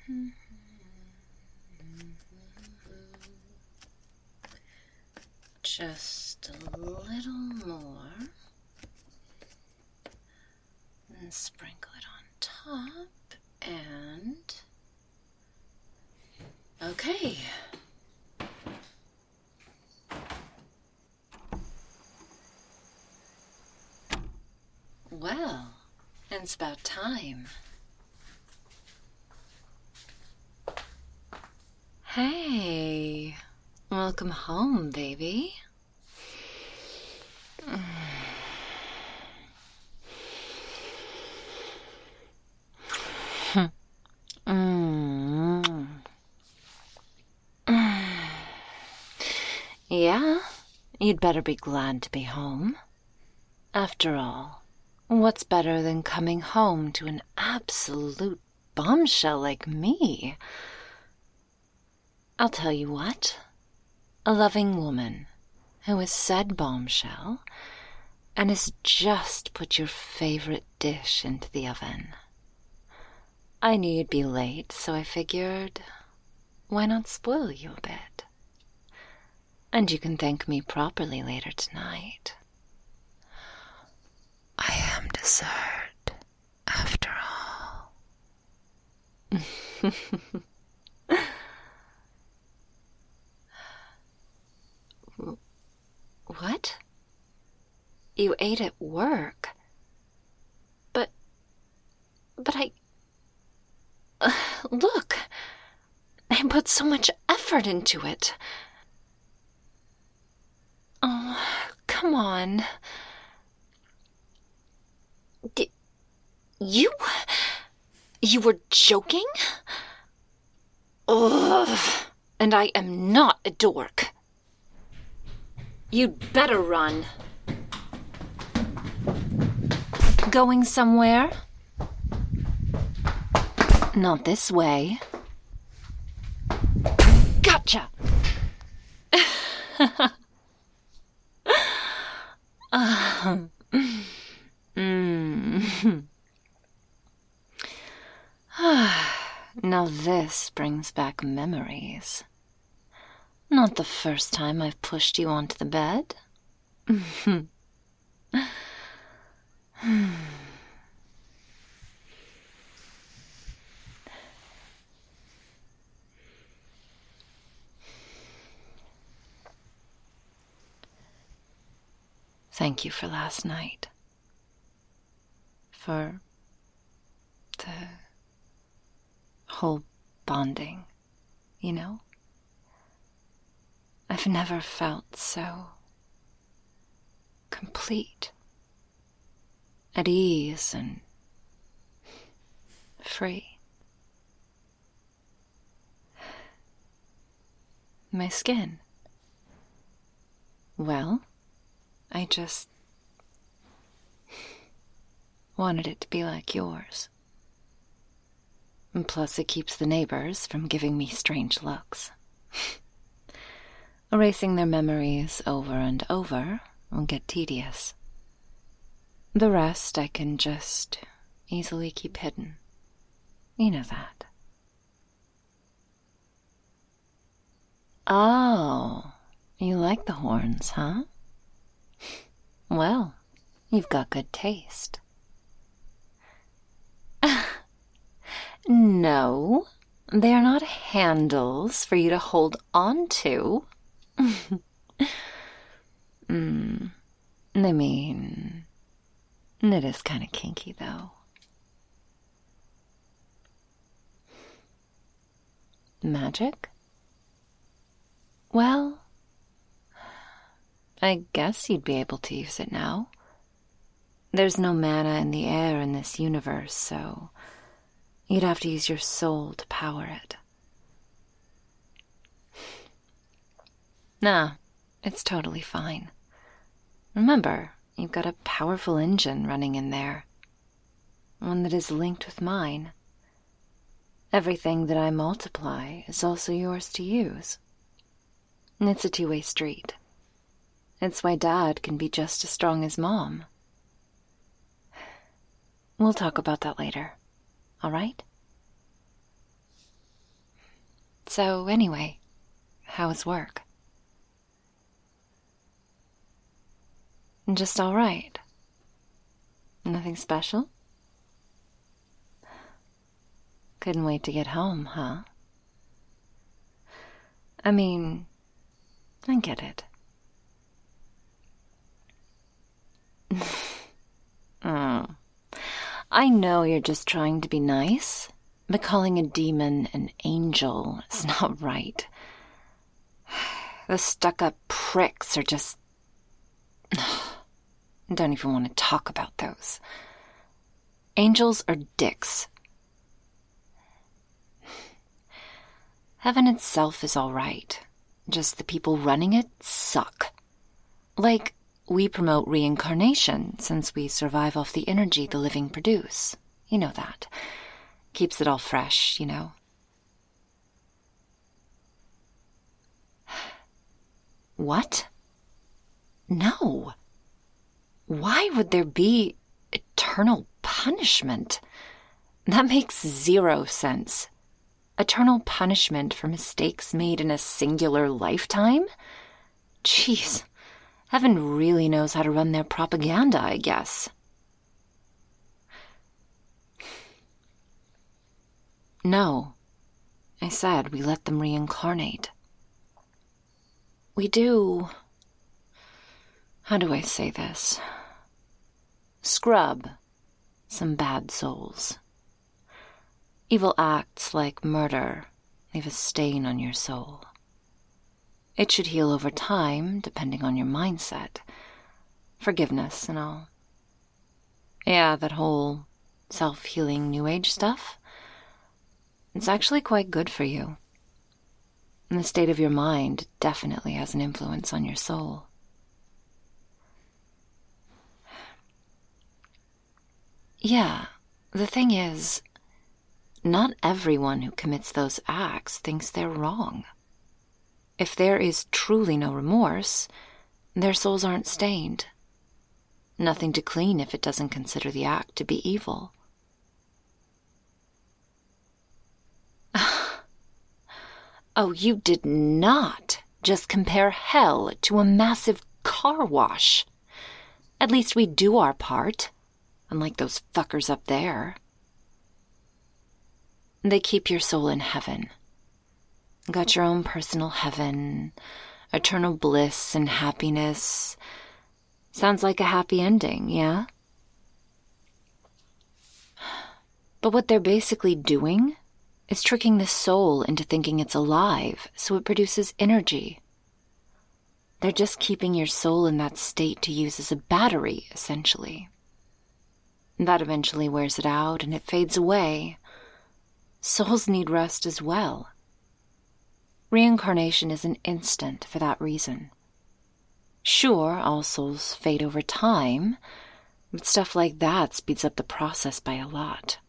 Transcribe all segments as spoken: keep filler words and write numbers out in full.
Just a little more. And sprinkle it on top. And... okay. Well, it's about time. Hey, welcome home, baby. Mm. Yeah, you'd better be glad to be home. After all, what's better than coming home to an absolute bombshell like me? I'll tell you what. A loving woman who has said bombshell and has just put your favorite dish into the oven. I knew you'd be late, so I figured, why not spoil you a bit? And you can thank me properly later tonight. I am dessert, after all. What? You ate at work? But... but I... Uh, look! I put so much effort into it. Oh, come on. D- you... you were joking? Ugh. And I am not a dork. You'd better run. Going somewhere? Not this way. Gotcha! uh, mm. Now this brings back memories. Not the first time I've pushed you onto the bed. Thank you for last night. For the whole bonding, you know? I've never felt so complete, at ease and free. My skin. Well, I just wanted it to be like yours. And plus it keeps the neighbors from giving me strange looks. Erasing their memories over and over will get tedious. The rest I can just easily keep hidden. You know that. Oh, you like the horns, huh? Well, you've got good taste. No, they are not handles for you to hold on to. mm, I mean, it is kind of kinky, though. Magic? Well, I guess you'd be able to use it now. There's no mana in the air in this universe, so you'd have to use your soul to power it. Nah, it's totally fine. Remember, you've got a powerful engine running in there. One that is linked with mine. Everything that I multiply is also yours to use. And it's a two-way street. It's why Dad can be just as strong as Mom. We'll talk about that later, all right? So anyway, how was work? Just all right. Nothing special? Couldn't wait to get home, huh? I mean, I get it. mm. I know you're just trying to be nice, but calling a demon an angel is not right. The stuck-up pricks are just... I don't even want to talk about those. Angels are dicks. Heaven itself is all right. Just the people running it suck. Like, we promote reincarnation since we survive off the energy the living produce. You know that. Keeps it all fresh, you know. What? No. Why would there be eternal punishment? That makes zero sense. Eternal punishment for mistakes made in a singular lifetime? Jeez, heaven really knows how to run their propaganda, I guess. No, I said we let them reincarnate. We do... How do I say this? Scrub some bad souls. Evil acts like murder leave a stain on your soul. It should heal over time, depending on your mindset. Forgiveness and all. Yeah, that whole self-healing New Age stuff. It's actually quite good for you. And the state of your mind definitely has an influence on your soul. Yeah, the thing is, not everyone who commits those acts thinks they're wrong. If there is truly no remorse, their souls aren't stained. Nothing to clean if it doesn't consider the act to be evil. Oh, you did not just compare hell to a massive car wash. At least we do our part, unlike those fuckers up there. They keep your soul in heaven. Got your own personal heaven, eternal bliss and happiness. Sounds like a happy ending, yeah? But what they're basically doing is tricking the soul into thinking it's alive, so it produces energy. They're just keeping your soul in that state to use as a battery, essentially. That eventually wears it out and it fades away. Souls need rest as well. Reincarnation is an instant for that reason. Sure, all souls fade over time, but stuff like that speeds up the process by a lot.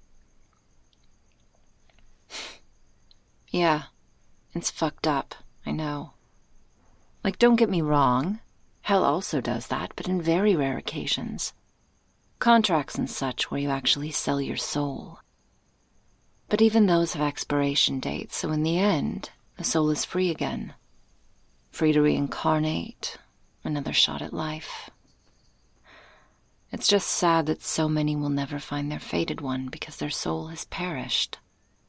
Yeah, it's fucked up, I know. Like, don't get me wrong, hell also does that, but in very rare occasions. Contracts and such where you actually sell your soul. But even those have expiration dates, so in the end, the soul is free again. Free to reincarnate, another shot at life. It's just sad that so many will never find their fated one because their soul has perished.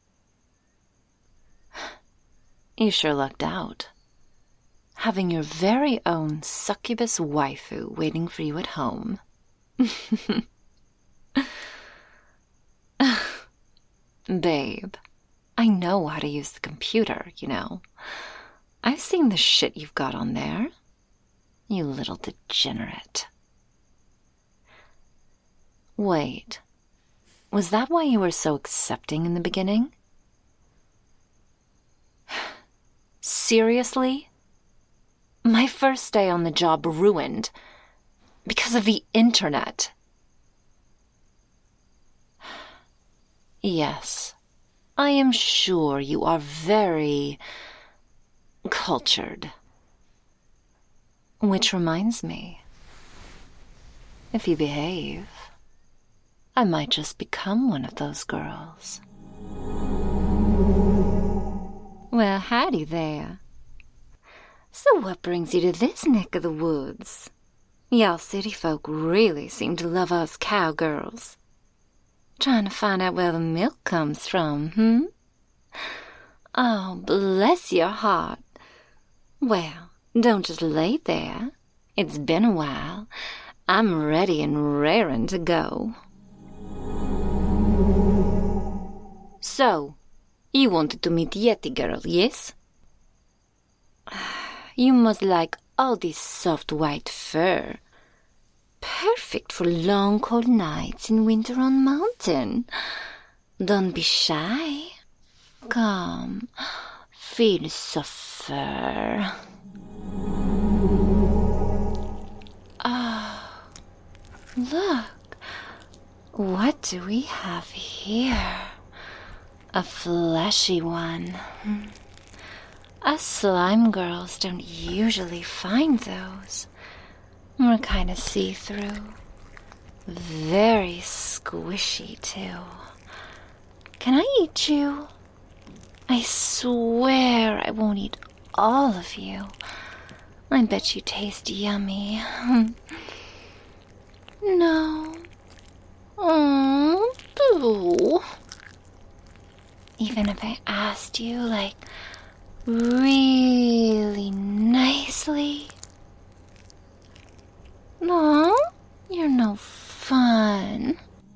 You sure lucked out. Having your very own succubus waifu waiting for you at home. Babe, I know how to use the computer, you know. I've seen the shit you've got on there. You little degenerate. Wait, was that why you were so accepting in the beginning? Seriously? My first day on the job ruined because of the internet. Yes, I am sure you are very cultured. Which reminds me, if you behave, I might just become one of those girls. Well, howdy there. So what brings you to this neck of the woods? Y'all city folk really seem to love us cowgirls. Trying to find out where the milk comes from, hmm? Oh, bless your heart. Well, don't just lay there. It's been a while. I'm ready and raring to go. So, you wanted to meet Yeti girl, yes? You must like all this soft white fur. Perfect for long cold nights in winter on mountain. Don't be shy. Come, feel soft fur. Oh, look. What do we have here? A fleshy one. Us slime girls don't usually find those. We're kind of see-through. Very squishy, too. Can I eat you? I swear I won't eat all of you. I bet you taste yummy. No. Oh, boo. Even if I asked you, like, really nicely? No, you're no fun.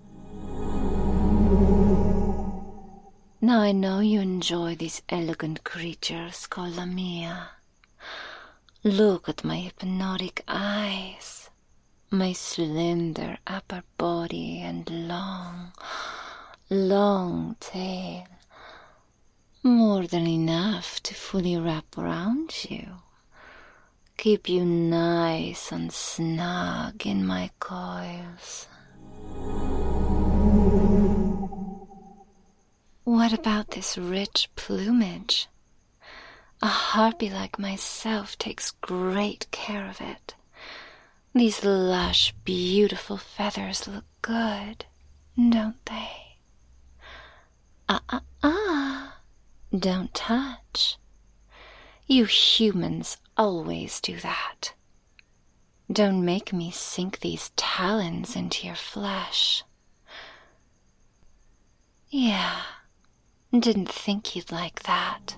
Now I know you enjoy these elegant creatures called Lamia. Look at my hypnotic eyes, my slender upper body and long, long tail. More than enough to fully wrap around you. Keep you nice and snug in my coils. What about this rich plumage? A harpy like myself takes great care of it. These lush, beautiful feathers look good, don't they? Ah-ah-ah, don't touch. You humans always do that. Don't make me sink these talons into your flesh. Yeah, didn't think you'd like that.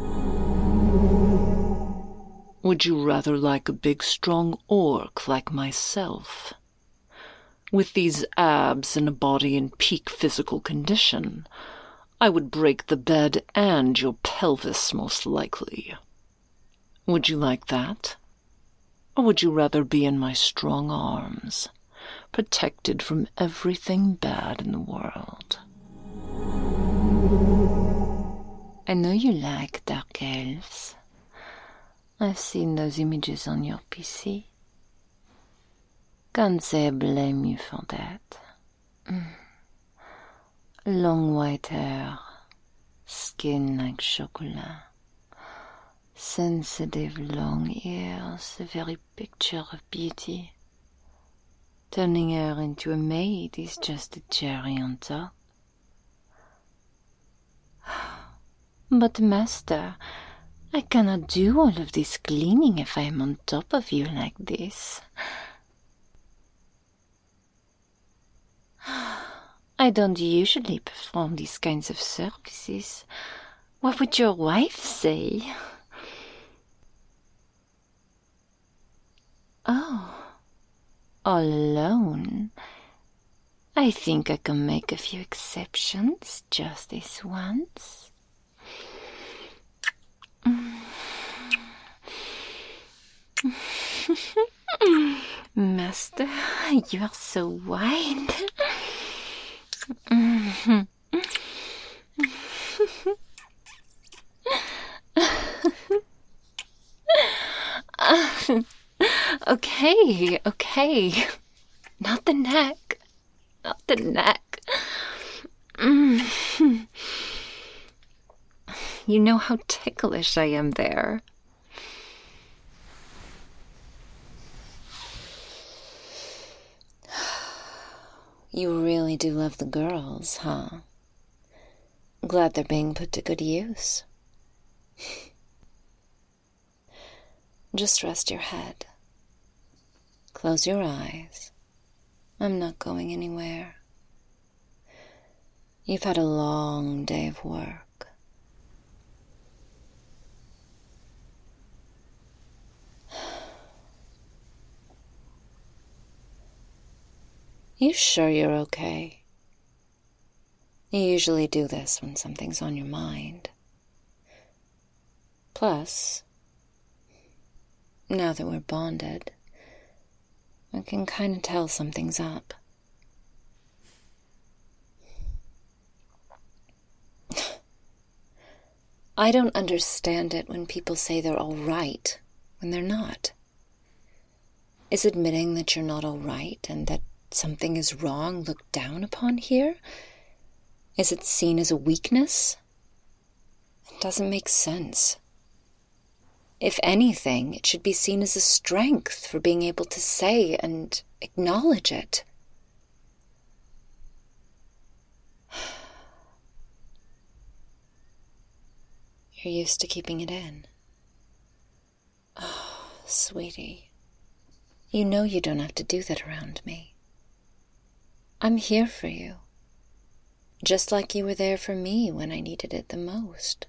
Would you rather like a big, strong orc like myself? With these abs and a body in peak physical condition, I would break the bed and your pelvis most likely. Would you like that? Or would you rather be in my strong arms, protected from everything bad in the world? I know you like dark elves. I've seen those images on your P C. Can't say I blame you for that. Long white hair, skin like chocolat, sensitive long ears, the very picture of beauty. Turning her into a maid is just a cherry on top. But master, I cannot do all of this cleaning if I am on top of you like this. I don't usually perform these kinds of services. What would your wife say? Oh, all alone. I think I can make a few exceptions just this once. Master, you are so wide. Okay, okay. Not the neck. Not the neck. Mm. You know how ticklish I am there. You really do love the girls, huh? Glad they're being put to good use. Just rest your head. Close your eyes. I'm not going anywhere. You've had a long day of work. You sure you're okay? You usually do this when something's on your mind. Plus, now that we're bonded, I can kind of tell something's up. I don't understand it when people say they're all right when they're not. Is admitting that you're not all right and that something is wrong looked down upon here? Is it seen as a weakness? It doesn't make sense. If anything, it should be seen as a strength for being able to say and acknowledge it. You're used to keeping it in. Oh, sweetie. You know you don't have to do that around me. I'm here for you. Just like you were there for me when I needed it the most.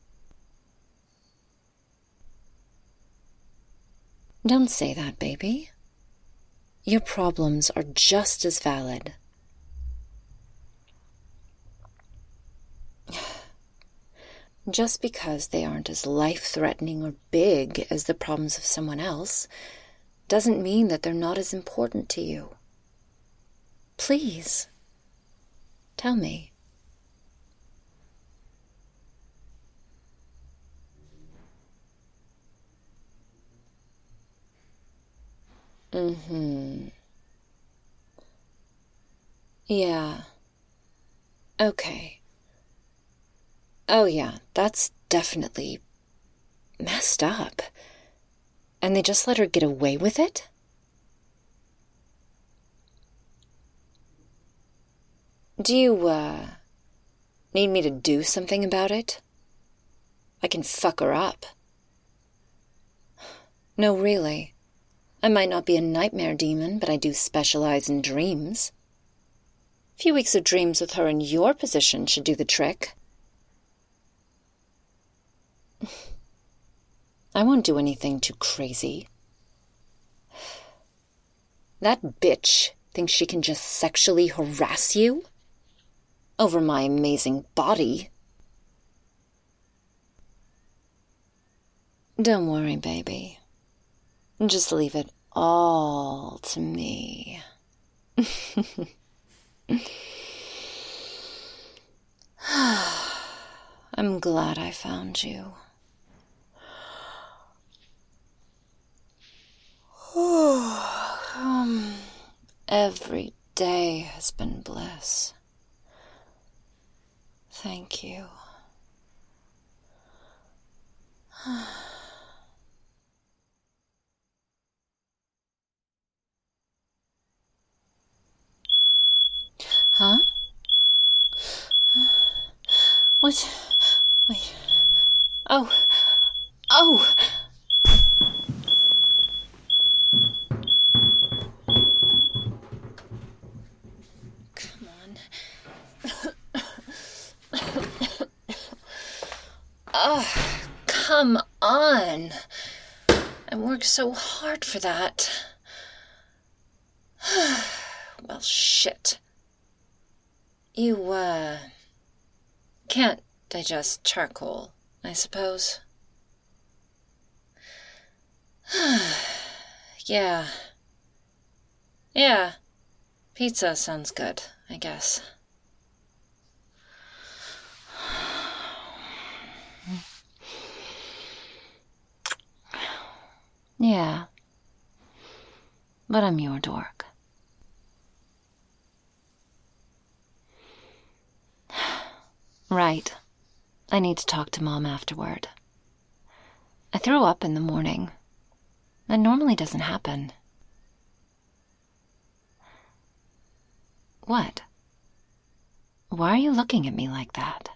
Don't say that, baby. Your problems are just as valid. Just because they aren't as life-threatening or big as the problems of someone else doesn't mean that they're not as important to you. Please, tell me. Mm-hmm. Yeah. Okay. Oh yeah, that's definitely messed up. And they just let her get away with it? Do you, uh, need me to do something about it? I can fuck her up. No, really. I might not be a nightmare demon, but I do specialize in dreams. A few weeks of dreams with her in your position should do the trick. I won't do anything too crazy. That bitch thinks she can just sexually harass you over my amazing body. Don't worry, baby. Just leave it all to me. I'm glad I found you. um, every day has been bliss. Thank you. Huh? What? Wait. Oh. Oh! Come on. Oh, come on. I worked so hard for that. Well, shit. You, uh, can't digest charcoal, I suppose. Yeah. Yeah. Pizza sounds good, I guess. Yeah. But I'm your dork. Right. I need to talk to Mom afterward. I threw up in the morning. That normally doesn't happen. What? Why are you looking at me like that?